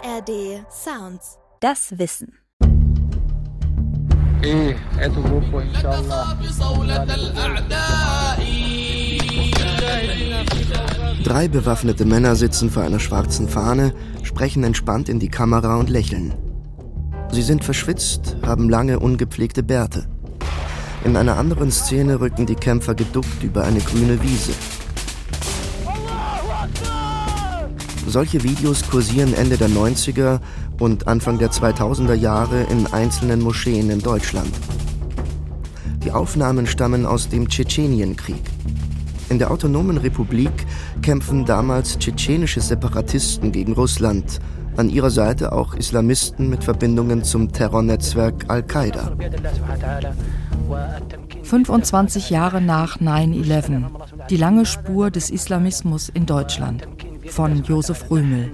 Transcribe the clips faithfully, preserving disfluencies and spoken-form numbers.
A R D Sounds. Das Wissen. Drei bewaffnete Männer sitzen vor einer schwarzen Fahne, sprechen entspannt in die Kamera und lächeln. Sie sind verschwitzt, haben lange, ungepflegte Bärte. In einer anderen Szene rücken die Kämpfer geduckt über eine grüne Wiese. Solche Videos kursieren Ende der neunziger und Anfang der zweitausender Jahre in einzelnen Moscheen in Deutschland. Die Aufnahmen stammen aus dem Tschetschenienkrieg. In der Autonomen Republik kämpfen damals tschetschenische Separatisten gegen Russland, an ihrer Seite auch Islamisten mit Verbindungen zum Terrornetzwerk Al-Qaida. fünfundzwanzig Jahre nach neun elf. Die lange Spur des Islamismus in Deutschland. Von Josef Römel.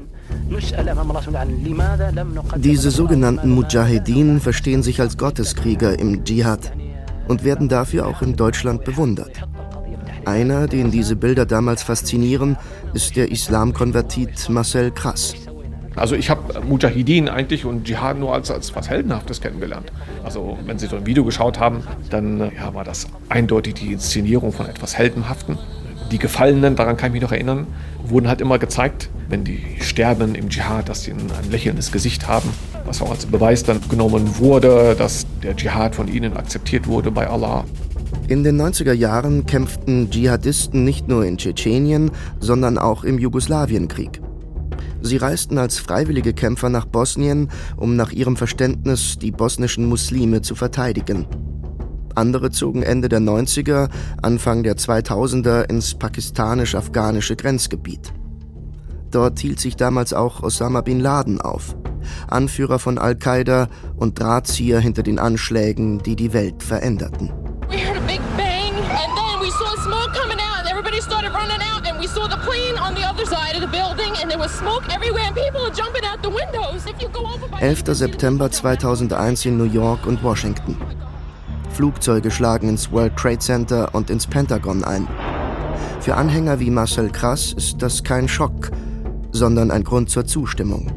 Diese sogenannten Mujahedin verstehen sich als Gotteskrieger im Dschihad und werden dafür auch in Deutschland bewundert. Einer, den diese Bilder damals faszinieren, ist der Islamkonvertit Marcel Krass. Also ich habe Mujahideen eigentlich und Dschihad nur als, als was Heldenhaftes kennengelernt. Also wenn Sie so ein Video geschaut haben, dann ja, war das eindeutig die Inszenierung von etwas Heldenhaften. Die Gefallenen, daran kann ich mich noch erinnern, wurden halt immer gezeigt, wenn die sterben im Dschihad, dass sie ein, ein lächelndes Gesicht haben, was auch als Beweis dann genommen wurde, dass der Dschihad von ihnen akzeptiert wurde bei Allah. In den neunziger Jahren kämpften Dschihadisten nicht nur in Tschetschenien, sondern auch im Jugoslawienkrieg. Sie reisten als freiwillige Kämpfer nach Bosnien, um nach ihrem Verständnis die bosnischen Muslime zu verteidigen. Andere zogen Ende der neunziger, Anfang der zweitausender ins pakistanisch-afghanische Grenzgebiet. Dort hielt sich damals auch Osama bin Laden auf, Anführer von Al-Qaida und Drahtzieher hinter den Anschlägen, die die Welt veränderten. We heard a big bang and then we saw smoke coming out and everybody started running out and we saw the plane on the other side of the building and there was smoke everywhere and people are jumping out the windows. If you go over by elfter September zweitausendeins in New York und Washington. Flugzeuge schlagen ins World Trade Center und ins Pentagon ein. Für Anhänger wie Marcel Krass ist das kein Schock, sondern ein Grund zur Zustimmung.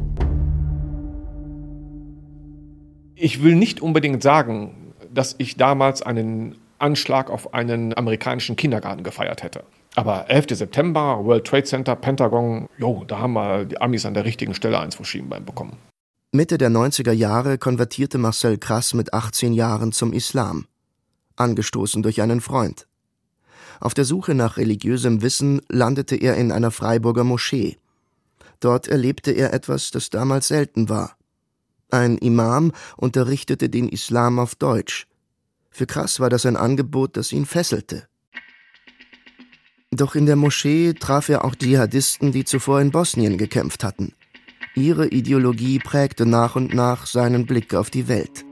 Ich will nicht unbedingt sagen, dass ich damals einen Anschlag auf einen amerikanischen Kindergarten gefeiert hätte. Aber elfter September, World Trade Center, Pentagon, jo, da haben wir die Amis an der richtigen Stelle eins vom Schienbein bekommen. Mitte der neunziger Jahre konvertierte Marcel Krass mit achtzehn Jahren zum Islam, angestoßen durch einen Freund. Auf der Suche nach religiösem Wissen landete er in einer Freiburger Moschee. Dort erlebte er etwas, das damals selten war. Ein Imam unterrichtete den Islam auf Deutsch. Für Krass war das ein Angebot, das ihn fesselte. Doch in der Moschee traf er auch Dschihadisten, die zuvor in Bosnien gekämpft hatten. Ihre Ideologie prägte nach und nach seinen Blick auf die Welt.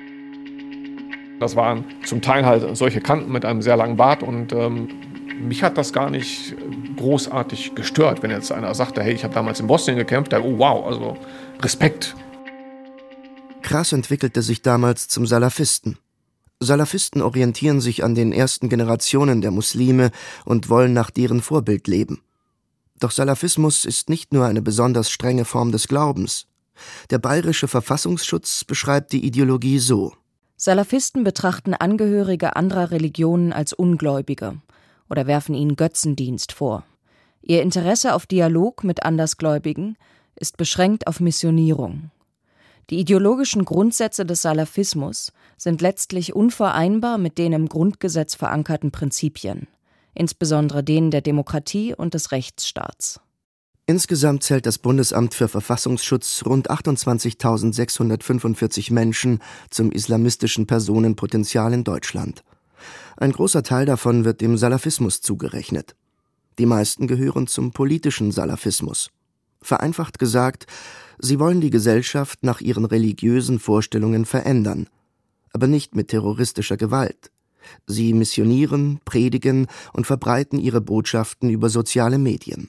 Das waren zum Teil halt solche Kanten mit einem sehr langen Bart und ähm, mich hat das gar nicht großartig gestört, wenn jetzt einer sagte, hey, ich habe damals in Bosnien gekämpft, dann, oh wow, also Respekt. Krass entwickelte sich damals zum Salafisten. Salafisten orientieren sich an den ersten Generationen der Muslime und wollen nach deren Vorbild leben. Doch Salafismus ist nicht nur eine besonders strenge Form des Glaubens. Der bayerische Verfassungsschutz beschreibt die Ideologie so: Salafisten betrachten Angehörige anderer Religionen als Ungläubige oder werfen ihnen Götzendienst vor. Ihr Interesse auf Dialog mit Andersgläubigen ist beschränkt auf Missionierung. Die ideologischen Grundsätze des Salafismus sind letztlich unvereinbar mit den im Grundgesetz verankerten Prinzipien, insbesondere denen der Demokratie und des Rechtsstaats. Insgesamt zählt das Bundesamt für Verfassungsschutz rund achtundzwanzigtausendsechshundertfünfundvierzig Menschen zum islamistischen Personenpotenzial in Deutschland. Ein großer Teil davon wird dem Salafismus zugerechnet. Die meisten gehören zum politischen Salafismus. Vereinfacht gesagt, sie wollen die Gesellschaft nach ihren religiösen Vorstellungen verändern, aber nicht mit terroristischer Gewalt. Sie missionieren, predigen und verbreiten ihre Botschaften über soziale Medien.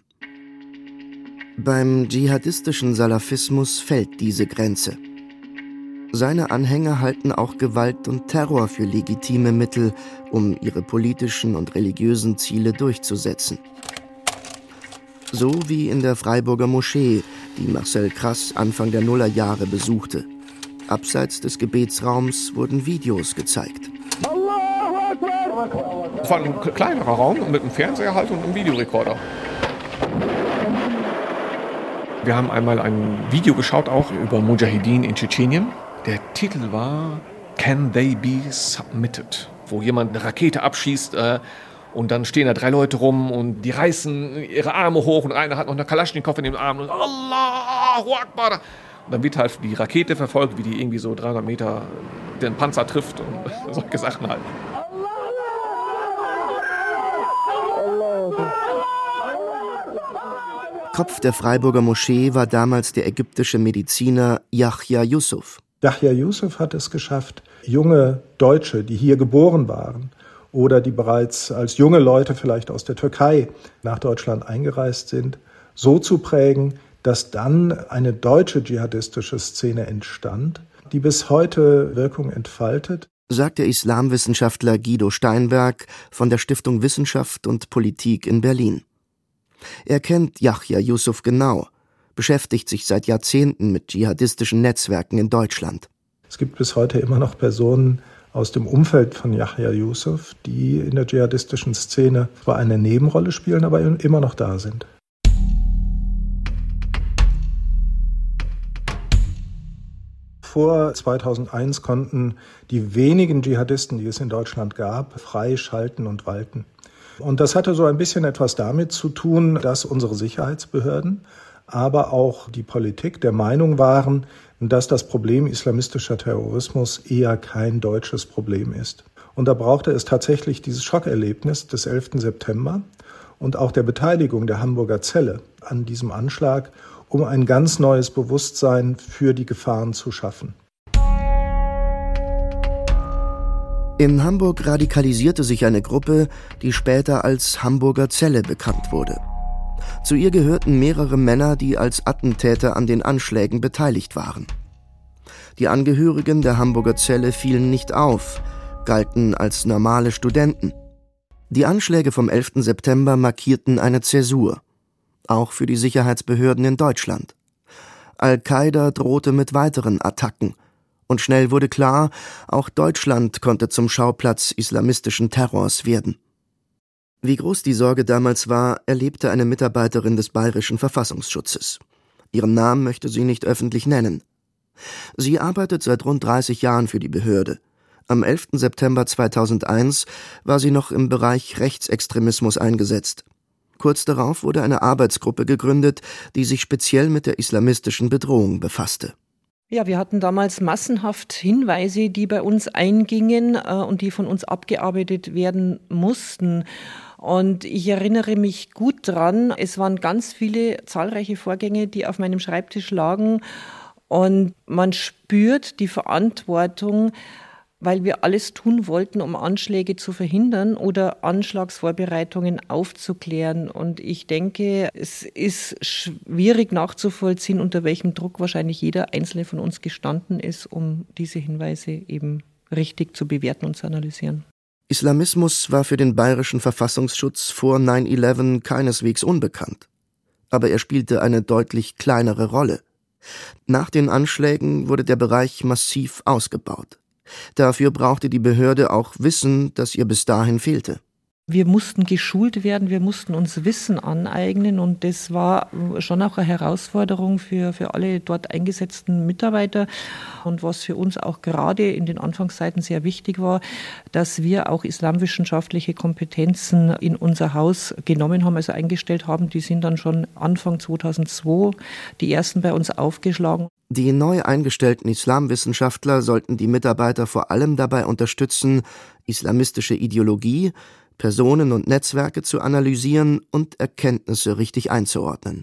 Beim dschihadistischen Salafismus fällt diese Grenze. Seine Anhänger halten auch Gewalt und Terror für legitime Mittel, um ihre politischen und religiösen Ziele durchzusetzen. So wie in der Freiburger Moschee, die Marcel Krass Anfang der Nullerjahre besuchte. Abseits des Gebetsraums wurden Videos gezeigt. Es war ein kleinerer Raum mit einem Fernseher halt und einem Videorekorder. Wir haben einmal ein Video geschaut, auch über Mujahideen in Tschetschenien. Der Titel war Can They Be Submitted? Wo jemand eine Rakete abschießt äh, und dann stehen da drei Leute rum und die reißen ihre Arme hoch und einer hat noch eine Kalaschnikow in den Arm und Allahu Akbar. Und dann wird halt die Rakete verfolgt, wie die irgendwie so dreihundert Meter den Panzer trifft und solche Sachen halt. Kopf der Freiburger Moschee war damals der ägyptische Mediziner Yahya Yusuf. Yahya Yusuf hat es geschafft, junge Deutsche, die hier geboren waren oder die bereits als junge Leute vielleicht aus der Türkei nach Deutschland eingereist sind, so zu prägen, dass dann eine deutsche dschihadistische Szene entstand, die bis heute Wirkung entfaltet. Sagt der Islamwissenschaftler Guido Steinberg von der Stiftung Wissenschaft und Politik in Berlin. Er kennt Yahya Yusuf genau, beschäftigt sich seit Jahrzehnten mit dschihadistischen Netzwerken in Deutschland. Es gibt bis heute immer noch Personen aus dem Umfeld von Yahya Yusuf, die in der dschihadistischen Szene zwar eine Nebenrolle spielen, aber immer noch da sind. Vor zweitausendeins konnten die wenigen Dschihadisten, die es in Deutschland gab, frei schalten und walten. Und das hatte so ein bisschen etwas damit zu tun, dass unsere Sicherheitsbehörden, aber auch die Politik der Meinung waren, dass das Problem islamistischer Terrorismus eher kein deutsches Problem ist. Und da brauchte es tatsächlich dieses Schockerlebnis des elften September und auch der Beteiligung der Hamburger Zelle an diesem Anschlag, um ein ganz neues Bewusstsein für die Gefahren zu schaffen. In Hamburg radikalisierte sich eine Gruppe, die später als Hamburger Zelle bekannt wurde. Zu ihr gehörten mehrere Männer, die als Attentäter an den Anschlägen beteiligt waren. Die Angehörigen der Hamburger Zelle fielen nicht auf, galten als normale Studenten. Die Anschläge vom elften September markierten eine Zäsur, auch für die Sicherheitsbehörden in Deutschland. Al-Qaida drohte mit weiteren Attacken. Und schnell wurde klar, auch Deutschland konnte zum Schauplatz islamistischen Terrors werden. Wie groß die Sorge damals war, erlebte eine Mitarbeiterin des Bayerischen Verfassungsschutzes. Ihren Namen möchte sie nicht öffentlich nennen. Sie arbeitet seit rund dreißig Jahren für die Behörde. Am elften September zweitausendeins war sie noch im Bereich Rechtsextremismus eingesetzt. Kurz darauf wurde eine Arbeitsgruppe gegründet, die sich speziell mit der islamistischen Bedrohung befasste. Ja, wir hatten damals massenhaft Hinweise, die bei uns eingingen äh, und die von uns abgearbeitet werden mussten. Und ich erinnere mich gut dran, es waren ganz viele zahlreiche Vorgänge, die auf meinem Schreibtisch lagen. Und man spürt die Verantwortung, weil wir alles tun wollten, um Anschläge zu verhindern oder Anschlagsvorbereitungen aufzuklären. Und ich denke, es ist schwierig nachzuvollziehen, unter welchem Druck wahrscheinlich jeder Einzelne von uns gestanden ist, um diese Hinweise eben richtig zu bewerten und zu analysieren. Islamismus war für den Bayerischen Verfassungsschutz vor neun elf keineswegs unbekannt. Aber er spielte eine deutlich kleinere Rolle. Nach den Anschlägen wurde der Bereich massiv ausgebaut. Dafür brauchte die Behörde auch Wissen, das ihr bis dahin fehlte. Wir mussten geschult werden, wir mussten uns Wissen aneignen und das war schon auch eine Herausforderung für, für alle dort eingesetzten Mitarbeiter. Und was für uns auch gerade in den Anfangszeiten sehr wichtig war, dass wir auch islamwissenschaftliche Kompetenzen in unser Haus genommen haben, also eingestellt haben. Die sind dann schon Anfang zweitausendzwei die ersten bei uns aufgeschlagen. Die neu eingestellten Islamwissenschaftler sollten die Mitarbeiter vor allem dabei unterstützen, islamistische Ideologie, Personen und Netzwerke zu analysieren und Erkenntnisse richtig einzuordnen.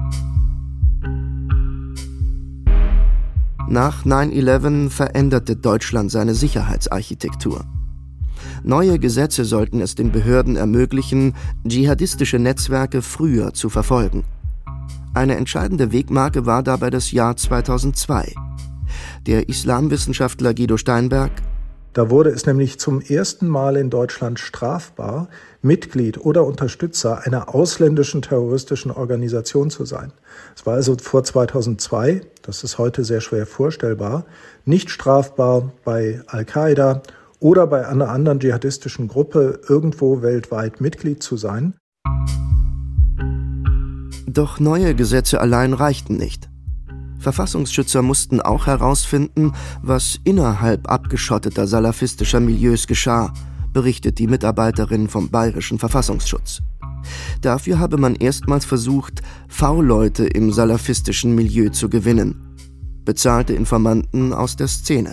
Nach neun elf veränderte Deutschland seine Sicherheitsarchitektur. Neue Gesetze sollten es den Behörden ermöglichen, dschihadistische Netzwerke früher zu verfolgen. Eine entscheidende Wegmarke war dabei das Jahr zweitausendzwei. Der Islamwissenschaftler Guido Steinberg: Da wurde es nämlich zum ersten Mal in Deutschland strafbar, Mitglied oder Unterstützer einer ausländischen terroristischen Organisation zu sein. Es war also vor zweitausendzwei, das ist heute sehr schwer vorstellbar, nicht strafbar, bei Al-Qaida oder bei einer anderen dschihadistischen Gruppe irgendwo weltweit Mitglied zu sein. Doch neue Gesetze allein reichten nicht. Verfassungsschützer mussten auch herausfinden, was innerhalb abgeschotteter salafistischer Milieus geschah, berichtet die Mitarbeiterin vom Bayerischen Verfassungsschutz. Dafür habe man erstmals versucht, V-Leute im salafistischen Milieu zu gewinnen. Bezahlte Informanten aus der Szene.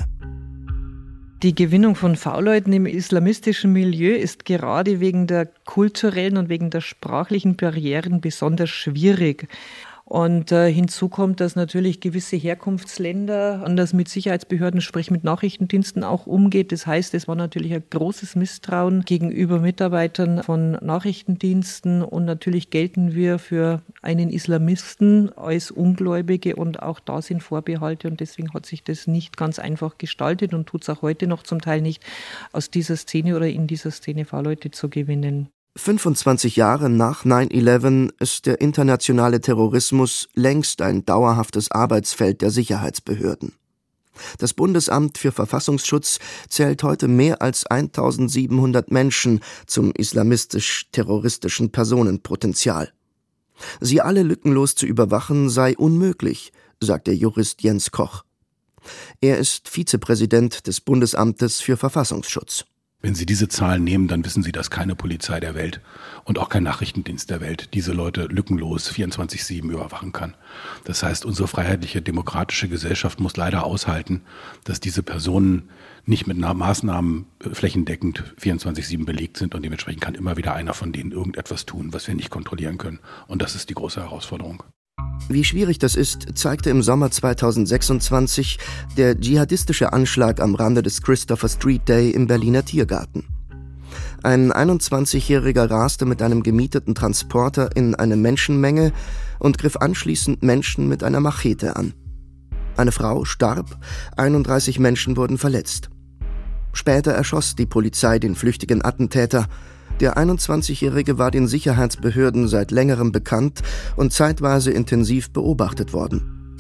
Die Gewinnung von V-Leuten im islamistischen Milieu ist gerade wegen der kulturellen und wegen der sprachlichen Barrieren besonders schwierig. Und äh, hinzu kommt, dass natürlich gewisse Herkunftsländer anders mit Sicherheitsbehörden, sprich mit Nachrichtendiensten auch umgeht. Das heißt, es war natürlich ein großes Misstrauen gegenüber Mitarbeitern von Nachrichtendiensten und natürlich gelten wir für einen Islamisten als Ungläubige und auch da sind Vorbehalte und deswegen hat sich das nicht ganz einfach gestaltet und tut es auch heute noch zum Teil nicht, aus dieser Szene oder in dieser Szene V-Leute zu gewinnen. fünfundzwanzig Jahre nach neun elf ist der internationale Terrorismus längst ein dauerhaftes Arbeitsfeld der Sicherheitsbehörden. Das Bundesamt für Verfassungsschutz zählt heute mehr als eintausendsiebenhundert Menschen zum islamistisch-terroristischen Personenpotenzial. Sie alle lückenlos zu überwachen sei unmöglich, sagt der Jurist Jens Koch. Er ist Vizepräsident des Bundesamtes für Verfassungsschutz. Wenn Sie diese Zahlen nehmen, dann wissen Sie, dass keine Polizei der Welt und auch kein Nachrichtendienst der Welt diese Leute lückenlos vierundzwanzig sieben überwachen kann. Das heißt, unsere freiheitliche, demokratische Gesellschaft muss leider aushalten, dass diese Personen nicht mit Maßnahmen flächendeckend vierundzwanzig sieben belegt sind und dementsprechend kann immer wieder einer von denen irgendetwas tun, was wir nicht kontrollieren können. Und das ist die große Herausforderung. Wie schwierig das ist, zeigte im Sommer zweitausendsechsundzwanzig der dschihadistische Anschlag am Rande des Christopher Street Day im Berliner Tiergarten. Ein einundzwanzigjähriger raste mit einem gemieteten Transporter in eine Menschenmenge und griff anschließend Menschen mit einer Machete an. Eine Frau starb, einunddreißig Menschen wurden verletzt. Später erschoss die Polizei den flüchtigen Attentäter. Der einundzwanzigjährige war den Sicherheitsbehörden seit längerem bekannt und zeitweise intensiv beobachtet worden.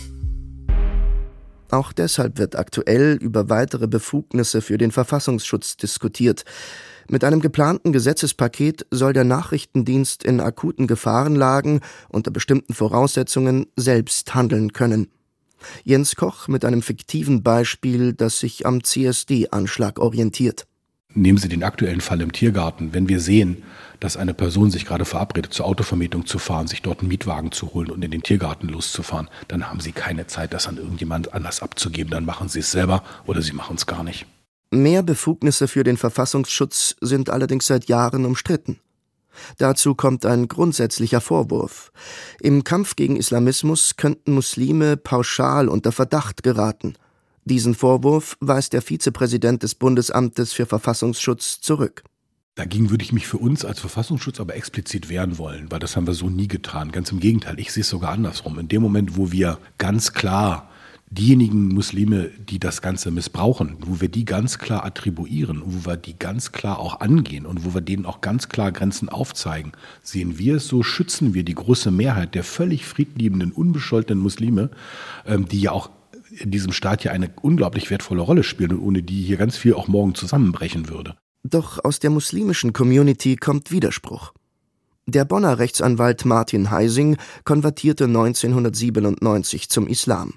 Auch deshalb wird aktuell über weitere Befugnisse für den Verfassungsschutz diskutiert. Mit einem geplanten Gesetzespaket soll der Nachrichtendienst in akuten Gefahrenlagen unter bestimmten Voraussetzungen selbst handeln können. Jens Koch mit einem fiktiven Beispiel, das sich am C S D-Anschlag orientiert. Nehmen Sie den aktuellen Fall im Tiergarten. Wenn wir sehen, dass eine Person sich gerade verabredet, zur Autovermietung zu fahren, sich dort einen Mietwagen zu holen und in den Tiergarten loszufahren, dann haben Sie keine Zeit, das an irgendjemand anders abzugeben. Dann machen Sie es selber oder Sie machen es gar nicht. Mehr Befugnisse für den Verfassungsschutz sind allerdings seit Jahren umstritten. Dazu kommt ein grundsätzlicher Vorwurf. Im Kampf gegen Islamismus könnten Muslime pauschal unter Verdacht geraten. Diesen Vorwurf weist der Vizepräsident des Bundesamtes für Verfassungsschutz zurück. Dagegen würde ich mich für uns als Verfassungsschutz aber explizit wehren wollen, weil das haben wir so nie getan. Ganz im Gegenteil, ich sehe es sogar andersrum. In dem Moment, wo wir ganz klar diejenigen Muslime, die das Ganze missbrauchen, wo wir die ganz klar attribuieren, wo wir die ganz klar auch angehen und wo wir denen auch ganz klar Grenzen aufzeigen, sehen wir es so, schützen wir die große Mehrheit der völlig friedliebenden, unbescholtenen Muslime, die ja auch in diesem Staat hier eine unglaublich wertvolle Rolle spielen und ohne die hier ganz viel auch morgen zusammenbrechen würde. Doch aus der muslimischen Community kommt Widerspruch. Der Bonner Rechtsanwalt Martin Heising konvertierte neunzehnhundertsiebenundneunzig zum Islam.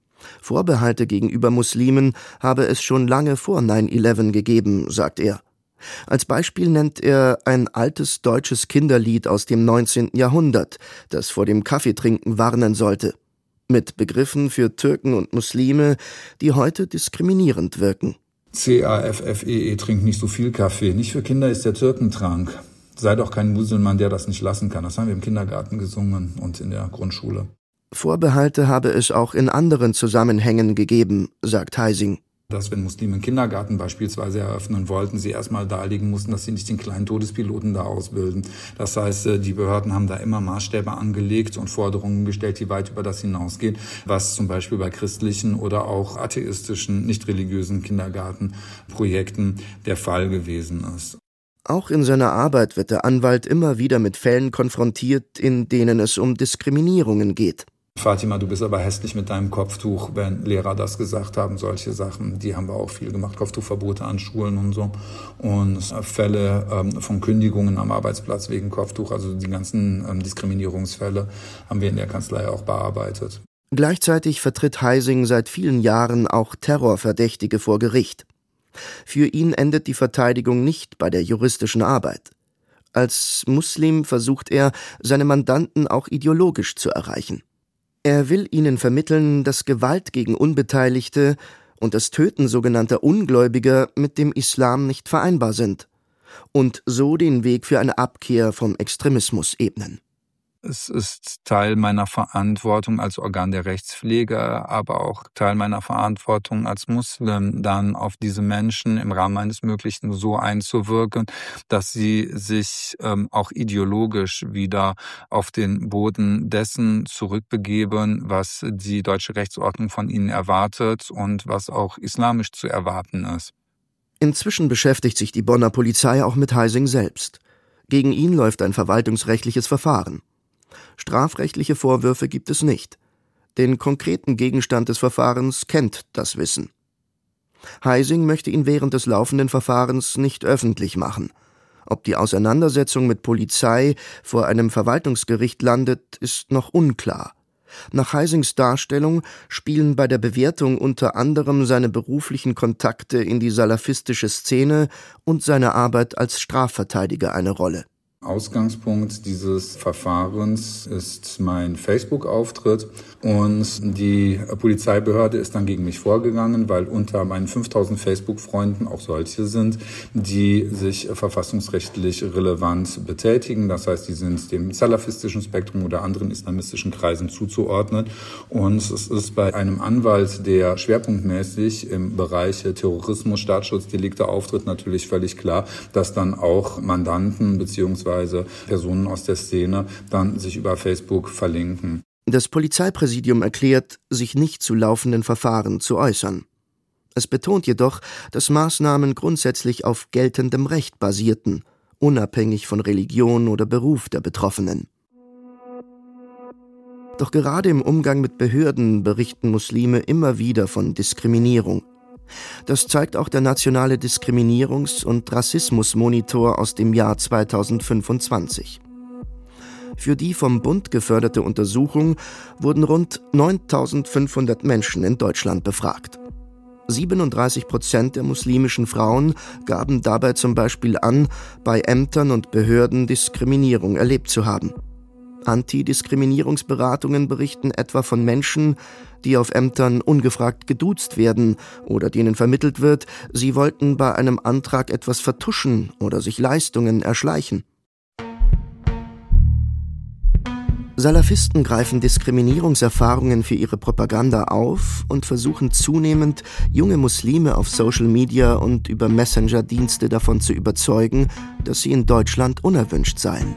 Vorbehalte gegenüber Muslimen habe es schon lange vor neun elf gegeben, sagt er. Als Beispiel nennt er ein altes deutsches Kinderlied aus dem neunzehnten Jahrhundert, das vor dem Kaffeetrinken warnen sollte. Mit Begriffen für Türken und Muslime, die heute diskriminierend wirken. C A F F E E, trink nicht so viel Kaffee. Nicht für Kinder ist der Türkentrank. Sei doch kein Muselmann, der das nicht lassen kann. Das haben wir im Kindergarten gesungen und in der Grundschule. Vorbehalte habe es auch in anderen Zusammenhängen gegeben, sagt Heising. Dass, wenn Muslime einen Kindergarten beispielsweise eröffnen wollten, sie erstmal darlegen mussten, dass sie nicht den kleinen Todespiloten da ausbilden. Das heißt, die Behörden haben da immer Maßstäbe angelegt und Forderungen gestellt, die weit über das hinausgehen, was zum Beispiel bei christlichen oder auch atheistischen, nicht religiösen Kindergartenprojekten der Fall gewesen ist. Auch in seiner Arbeit wird der Anwalt immer wieder mit Fällen konfrontiert, in denen es um Diskriminierungen geht. Fatima, du bist aber hässlich mit deinem Kopftuch, wenn Lehrer das gesagt haben, solche Sachen, die haben wir auch viel gemacht, Kopftuchverbote an Schulen und so. Und Fälle ähm, von Kündigungen am Arbeitsplatz wegen Kopftuch, also die ganzen ähm, Diskriminierungsfälle haben wir in der Kanzlei auch bearbeitet. Gleichzeitig vertritt Heising seit vielen Jahren auch Terrorverdächtige vor Gericht. Für ihn endet die Verteidigung nicht bei der juristischen Arbeit. Als Muslim versucht er, seine Mandanten auch ideologisch zu erreichen. Er will ihnen vermitteln, dass Gewalt gegen Unbeteiligte und das Töten sogenannter Ungläubiger mit dem Islam nicht vereinbar sind und so den Weg für eine Abkehr vom Extremismus ebnen. Es ist Teil meiner Verantwortung als Organ der Rechtspflege, aber auch Teil meiner Verantwortung als Muslim, dann auf diese Menschen im Rahmen meines Möglichen so einzuwirken, dass sie sich ähm, auch ideologisch wieder auf den Boden dessen zurückbegeben, was die deutsche Rechtsordnung von ihnen erwartet und was auch islamisch zu erwarten ist. Inzwischen beschäftigt sich die Bonner Polizei auch mit Heising selbst. Gegen ihn läuft ein verwaltungsrechtliches Verfahren. Strafrechtliche Vorwürfe gibt es nicht. Den konkreten Gegenstand des Verfahrens kennt das Wissen. Heising möchte ihn während des laufenden Verfahrens nicht öffentlich machen. Ob die Auseinandersetzung mit Polizei vor einem Verwaltungsgericht landet, ist noch unklar. Nach Heisings Darstellung spielen bei der Bewertung unter anderem seine beruflichen Kontakte in die salafistische Szene und seine Arbeit als Strafverteidiger eine Rolle. Ausgangspunkt dieses Verfahrens ist mein Facebook-Auftritt und die Polizeibehörde ist dann gegen mich vorgegangen, weil unter meinen fünftausend Facebook-Freunden auch solche sind, die sich verfassungsrechtlich relevant betätigen. Das heißt, die sind dem salafistischen Spektrum oder anderen islamistischen Kreisen zuzuordnen. Und es ist bei einem Anwalt, der schwerpunktmäßig im Bereich Terrorismus, Staatsschutzdelikte auftritt, natürlich völlig klar, dass dann auch Mandanten bzw. Personen aus der Szene dann sich über Facebook verlinken. Das Polizeipräsidium erklärt, sich nicht zu laufenden Verfahren zu äußern. Es betont jedoch, dass Maßnahmen grundsätzlich auf geltendem Recht basierten, unabhängig von Religion oder Beruf der Betroffenen. Doch gerade im Umgang mit Behörden berichten Muslime immer wieder von Diskriminierung. Das zeigt auch der nationale Diskriminierungs- und Rassismusmonitor aus dem Jahr zweitausendfünfundzwanzig. Für die vom Bund geförderte Untersuchung wurden rund neuntausendfünfhundert Menschen in Deutschland befragt. siebenunddreißig Prozent der muslimischen Frauen gaben dabei zum Beispiel an, bei Ämtern und Behörden Diskriminierung erlebt zu haben. Antidiskriminierungsberatungen berichten etwa von Menschen, die auf Ämtern ungefragt geduzt werden oder denen vermittelt wird, sie wollten bei einem Antrag etwas vertuschen oder sich Leistungen erschleichen. Salafisten greifen Diskriminierungserfahrungen für ihre Propaganda auf und versuchen zunehmend, junge Muslime auf Social Media und über Messenger-Dienste davon zu überzeugen, dass sie in Deutschland unerwünscht seien.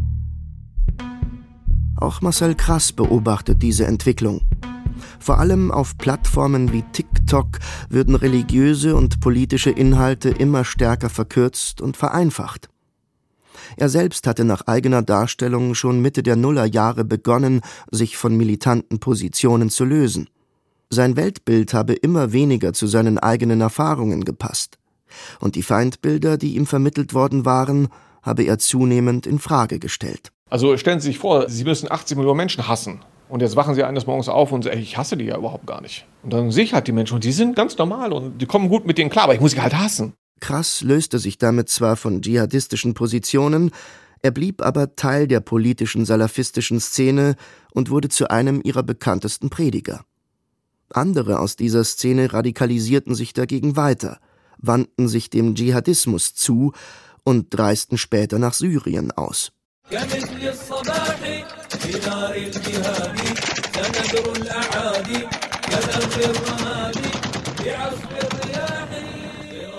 Auch Marcel Krass beobachtet diese Entwicklung. Vor allem auf Plattformen wie TikTok würden religiöse und politische Inhalte immer stärker verkürzt und vereinfacht. Er selbst hatte nach eigener Darstellung schon Mitte der Nullerjahre begonnen, sich von militanten Positionen zu lösen. Sein Weltbild habe immer weniger zu seinen eigenen Erfahrungen gepasst. Und die Feindbilder, die ihm vermittelt worden waren, habe er zunehmend in Frage gestellt. Also stellen Sie sich vor, Sie müssen achtzig Millionen Menschen hassen. Und jetzt wachen Sie eines Morgens auf und sagen, ey, ich hasse die ja überhaupt gar nicht. Und dann sehe ich halt die Menschen und die sind ganz normal und die kommen gut mit denen klar, aber ich muss sie halt hassen. Krass löste sich damit zwar von dschihadistischen Positionen, er blieb aber Teil der politischen salafistischen Szene und wurde zu einem ihrer bekanntesten Prediger. Andere aus dieser Szene radikalisierten sich dagegen weiter, wandten sich dem Dschihadismus zu und reisten später nach Syrien aus. كمثل الصباح في نار الجهاد سندر الأعادي كدرب الرماد بعصف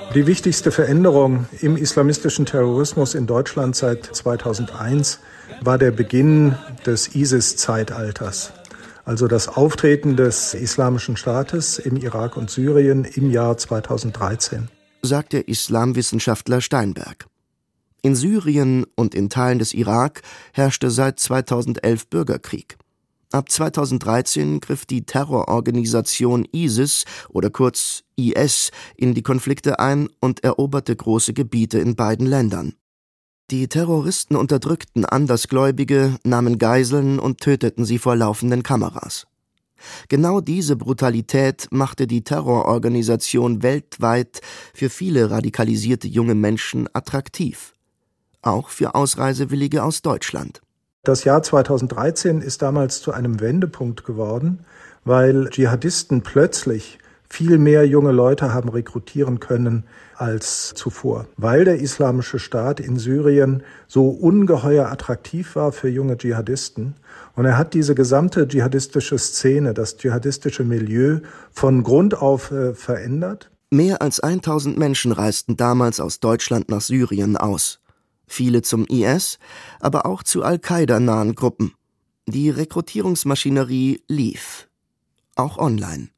Die wichtigste Veränderung im islamistischen Terrorismus in Deutschland seit zweitausendeins war der Beginn des ISIS-Zeitalters, also das Auftreten des Islamischen Staates im Irak und Syrien im Jahr zweitausenddreizehn. Sagt der Islamwissenschaftler Steinberg. In Syrien und in Teilen des Irak herrschte seit zweitausendelf Bürgerkrieg. Ab zweitausenddreizehn griff die Terrororganisation ISIS oder kurz I S in die Konflikte ein und eroberte große Gebiete in beiden Ländern. Die Terroristen unterdrückten Andersgläubige, nahmen Geiseln und töteten sie vor laufenden Kameras. Genau diese Brutalität machte die Terrororganisation weltweit für viele radikalisierte junge Menschen attraktiv. Auch für Ausreisewillige aus Deutschland. Das Jahr zweitausenddreizehn ist damals zu einem Wendepunkt geworden, weil Dschihadisten plötzlich viel mehr junge Leute haben rekrutieren können als zuvor, weil der Islamische Staat in Syrien so ungeheuer attraktiv war für junge Dschihadisten. Und er hat diese gesamte dschihadistische Szene, das dschihadistische Milieu von Grund auf äh, verändert. Mehr als tausend Menschen reisten damals aus Deutschland nach Syrien aus. Viele zum I S, aber auch zu Al-Qaida-nahen Gruppen. Die Rekrutierungsmaschinerie lief. Auch online.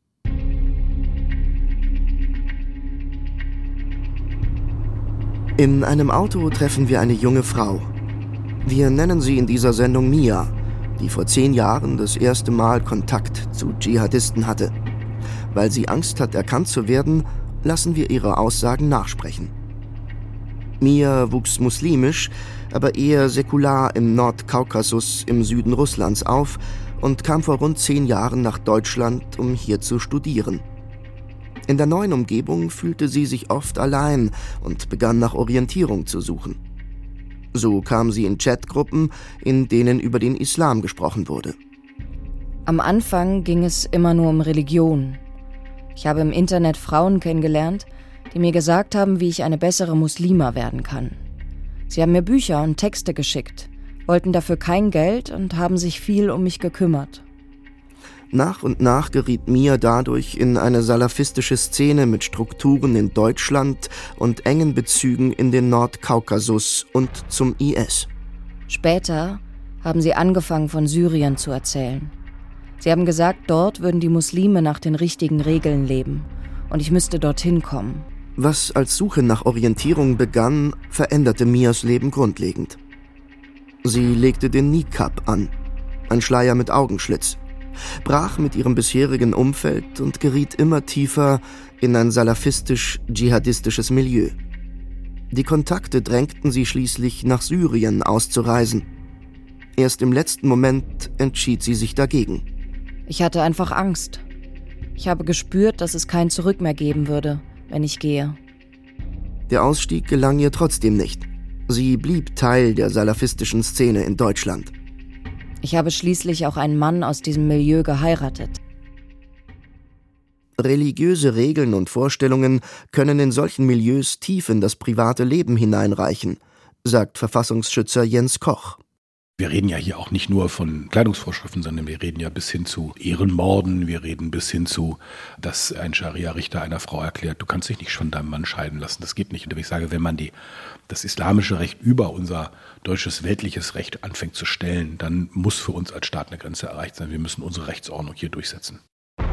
In einem Auto treffen wir eine junge Frau. Wir nennen sie in dieser Sendung Mia, die vor zehn Jahren das erste Mal Kontakt zu Dschihadisten hatte. Weil sie Angst hat, erkannt zu werden, lassen wir ihre Aussagen nachsprechen. Mia wuchs muslimisch, aber eher säkular im Nordkaukasus im Süden Russlands auf und kam vor rund zehn Jahren nach Deutschland, um hier zu studieren. In der neuen Umgebung fühlte sie sich oft allein und begann nach Orientierung zu suchen. So kam sie in Chatgruppen, in denen über den Islam gesprochen wurde. Am Anfang ging es immer nur um Religion. Ich habe im Internet Frauen kennengelernt, die mir gesagt haben, wie ich eine bessere Muslima werden kann. Sie haben mir Bücher und Texte geschickt, wollten dafür kein Geld und haben sich viel um mich gekümmert. Nach und nach geriet Mia dadurch in eine salafistische Szene mit Strukturen in Deutschland und engen Bezügen in den Nordkaukasus und zum I S. Später haben sie angefangen, von Syrien zu erzählen. Sie haben gesagt, dort würden die Muslime nach den richtigen Regeln leben und ich müsste dorthin kommen. Was als Suche nach Orientierung begann, veränderte Mias Leben grundlegend. Sie legte den Niqab an, ein Schleier mit Augenschlitz, brach mit ihrem bisherigen Umfeld und geriet immer tiefer in ein salafistisch-dschihadistisches Milieu. Die Kontakte drängten sie schließlich, nach Syrien auszureisen. Erst im letzten Moment entschied sie sich dagegen. Ich hatte einfach Angst. Ich habe gespürt, dass es kein Zurück mehr geben würde, wenn ich gehe. Der Ausstieg gelang ihr trotzdem nicht. Sie blieb Teil der salafistischen Szene in Deutschland. Ich habe schließlich auch einen Mann aus diesem Milieu geheiratet. Religiöse Regeln und Vorstellungen können in solchen Milieus tief in das private Leben hineinreichen, sagt Verfassungsschützer Jens Koch. Wir reden ja hier auch nicht nur von Kleidungsvorschriften, sondern wir reden ja bis hin zu Ehrenmorden, wir reden bis hin zu, dass ein Scharia-Richter einer Frau erklärt, du kannst dich nicht von deinem Mann scheiden lassen, das geht nicht. Und ich sage, wenn man die, das islamische Recht über unser deutsches weltliches Recht anfängt zu stellen, dann muss für uns als Staat eine Grenze erreicht sein. Wir müssen unsere Rechtsordnung hier durchsetzen.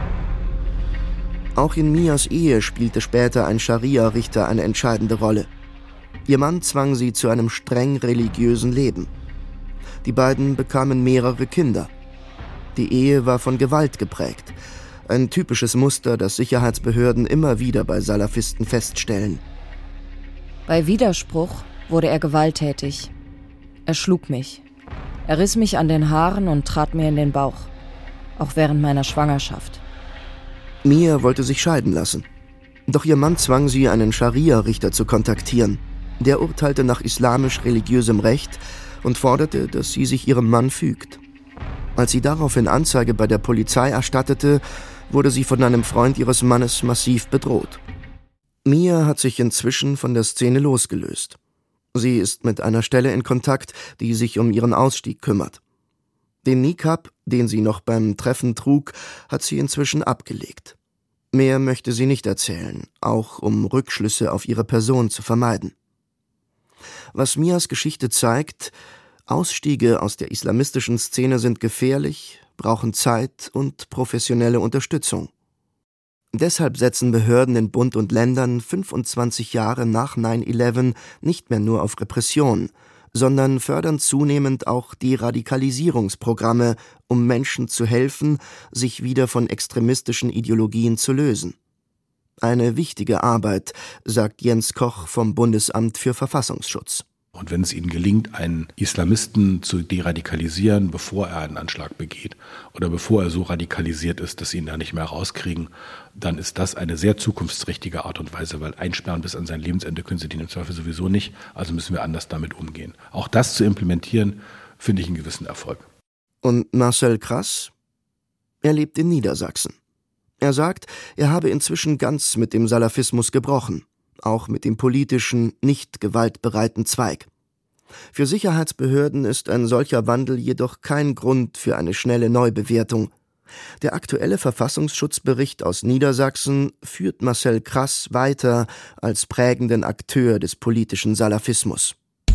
Auch in Mias Ehe spielte später ein Scharia-Richter eine entscheidende Rolle. Ihr Mann zwang sie zu einem streng religiösen Leben. Die beiden bekamen mehrere Kinder. Die Ehe war von Gewalt geprägt. Ein typisches Muster, das Sicherheitsbehörden immer wieder bei Salafisten feststellen. Bei Widerspruch wurde er gewalttätig. Er schlug mich. Er riss mich an den Haaren und trat mir in den Bauch. Auch während meiner Schwangerschaft. Mia wollte sich scheiden lassen. Doch ihr Mann zwang sie, einen Scharia-Richter zu kontaktieren. Der urteilte nach islamisch-religiösem Recht und forderte, dass sie sich ihrem Mann fügt. Als sie daraufhin Anzeige bei der Polizei erstattete, wurde sie von einem Freund ihres Mannes massiv bedroht. Mia hat sich inzwischen von der Szene losgelöst. Sie ist mit einer Stelle in Kontakt, die sich um ihren Ausstieg kümmert. Den Niqab, den sie noch beim Treffen trug, hat sie inzwischen abgelegt. Mehr möchte sie nicht erzählen, auch um Rückschlüsse auf ihre Person zu vermeiden. Was Mias Geschichte zeigt, Ausstiege aus der islamistischen Szene sind gefährlich, brauchen Zeit und professionelle Unterstützung. Deshalb setzen Behörden in Bund und Ländern fünfundzwanzig Jahre nach neun elf nicht mehr nur auf Repression, sondern fördern zunehmend auch Deradikalisierungsprogramme, um Menschen zu helfen, sich wieder von extremistischen Ideologien zu lösen. Eine wichtige Arbeit, sagt Jens Koch vom Bundesamt für Verfassungsschutz. Und wenn es ihnen gelingt, einen Islamisten zu deradikalisieren, bevor er einen Anschlag begeht oder bevor er so radikalisiert ist, dass sie ihn da nicht mehr rauskriegen, dann ist das eine sehr zukunftsträchtige Art und Weise, weil einsperren bis an sein Lebensende können sie den im Zweifel sowieso nicht, also müssen wir anders damit umgehen. Auch das zu implementieren, finde ich einen gewissen Erfolg. Und Marcel Krass? Er lebt in Niedersachsen. Er sagt, er habe inzwischen ganz mit dem Salafismus gebrochen. Auch mit dem politischen, nicht gewaltbereiten Zweig. Für Sicherheitsbehörden ist ein solcher Wandel jedoch kein Grund für eine schnelle Neubewertung. Der aktuelle Verfassungsschutzbericht aus Niedersachsen führt Marcel Krass weiter als prägenden Akteur des politischen Salafismus.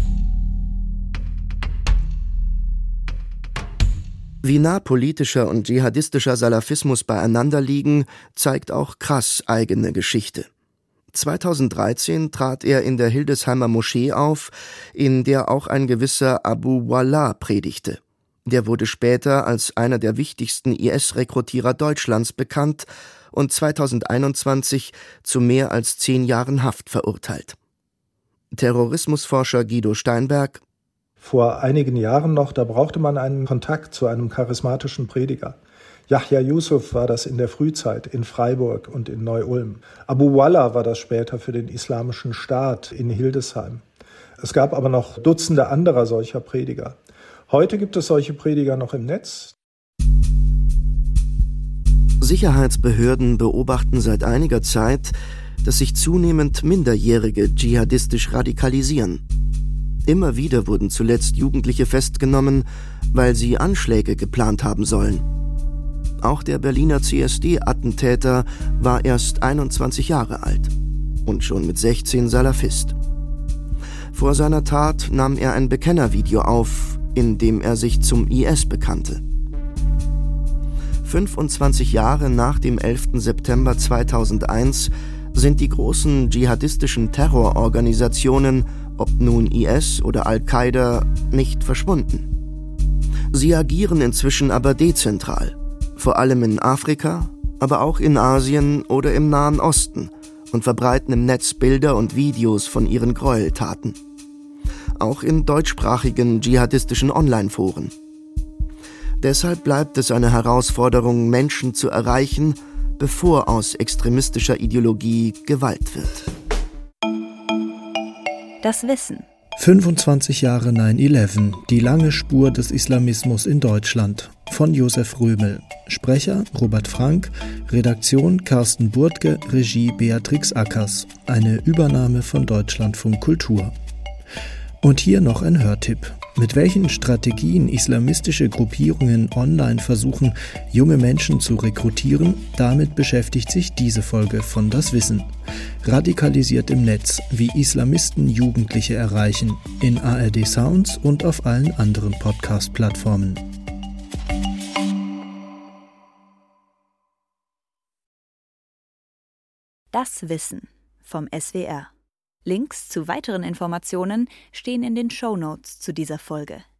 Wie nah politischer und dschihadistischer Salafismus beieinander liegen, zeigt auch Krass' eigene Geschichte. zweitausenddreizehn trat er in der Hildesheimer Moschee auf, in der auch ein gewisser Abu Wallah predigte. Der wurde später als einer der wichtigsten I S-Rekrutierer Deutschlands bekannt und zweitausendeinundzwanzig zu mehr als zehn Jahren Haft verurteilt. Terrorismusforscher Guido Steinberg: Vor einigen Jahren noch, da brauchte man einen Kontakt zu einem charismatischen Prediger. Yahya Yusuf war das in der Frühzeit in Freiburg und in Neu-Ulm. Abu Wallah war das später für den Islamischen Staat in Hildesheim. Es gab aber noch Dutzende anderer solcher Prediger. Heute gibt es solche Prediger noch im Netz. Sicherheitsbehörden beobachten seit einiger Zeit, dass sich zunehmend Minderjährige dschihadistisch radikalisieren. Immer wieder wurden zuletzt Jugendliche festgenommen, weil sie Anschläge geplant haben sollen. Auch der Berliner C S D-Attentäter war erst einundzwanzig Jahre alt und schon mit sechzehn Salafist. Vor seiner Tat nahm er ein Bekennervideo auf, in dem er sich zum I S bekannte. fünfundzwanzig Jahre nach dem elften September zweitausendeins sind die großen dschihadistischen Terrororganisationen, ob nun I S oder Al-Qaida, nicht verschwunden. Sie agieren inzwischen aber dezentral. Vor allem in Afrika, aber auch in Asien oder im Nahen Osten und verbreiten im Netz Bilder und Videos von ihren Gräueltaten. Auch in deutschsprachigen dschihadistischen Online-Foren. Deshalb bleibt es eine Herausforderung, Menschen zu erreichen, bevor aus extremistischer Ideologie Gewalt wird. Das Wissen. fünfundzwanzig Jahre neun elf, die lange Spur des Islamismus in Deutschland, von Josef Römel. Sprecher Robert Frank, Redaktion Carsten Burtke, Regie Beatrix Ackers. Eine Übernahme von Deutschlandfunk Kultur. Und hier noch ein Hörtipp. Mit welchen Strategien islamistische Gruppierungen online versuchen, junge Menschen zu rekrutieren, damit beschäftigt sich diese Folge von Das Wissen. Radikalisiert im Netz, wie Islamisten Jugendliche erreichen, in A R D Sounds und auf allen anderen Podcast-Plattformen. Das Wissen vom S W R. Links zu weiteren Informationen stehen in den Shownotes zu dieser Folge.